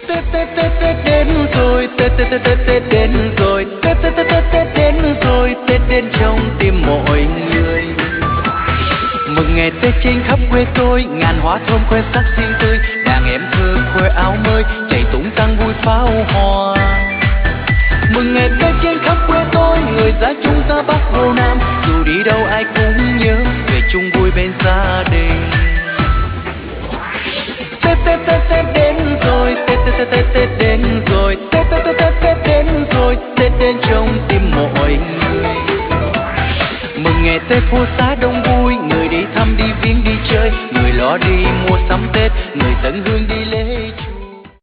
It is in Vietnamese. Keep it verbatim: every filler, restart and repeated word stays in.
Tết Tết Tết Tết đến rồi, Tết Tết Tết Tết Tết đến rồi, Tết Tết Tết Tết Tết đến rồi, Tết đến trong tim mọi người. Mừng ngày Tết trên khắp quê tôi, ngàn hoa thơm khoe sắc xinh tươi, đàn em thơ khoe áo mới, chạy tung tăng vui pháo hoa. Mừng ngày Tết trên khắp quê tôi, người ra chúng ta Bắc Hồ Nam, dù đi đâu ai cũng nhớ về chung vui bên gia đình. Tết Tết Tết Tết đến rồi, Tết Tết Tết Tết Tết đến rồi, Tết Tết Tết Tết Tết đến rồi, Tết đến trong tim mọi người. Mừng ngày Tết phố xá đông vui, người đi thăm đi viếng đi chơi, người lo đi mua sắm Tết, người tận hương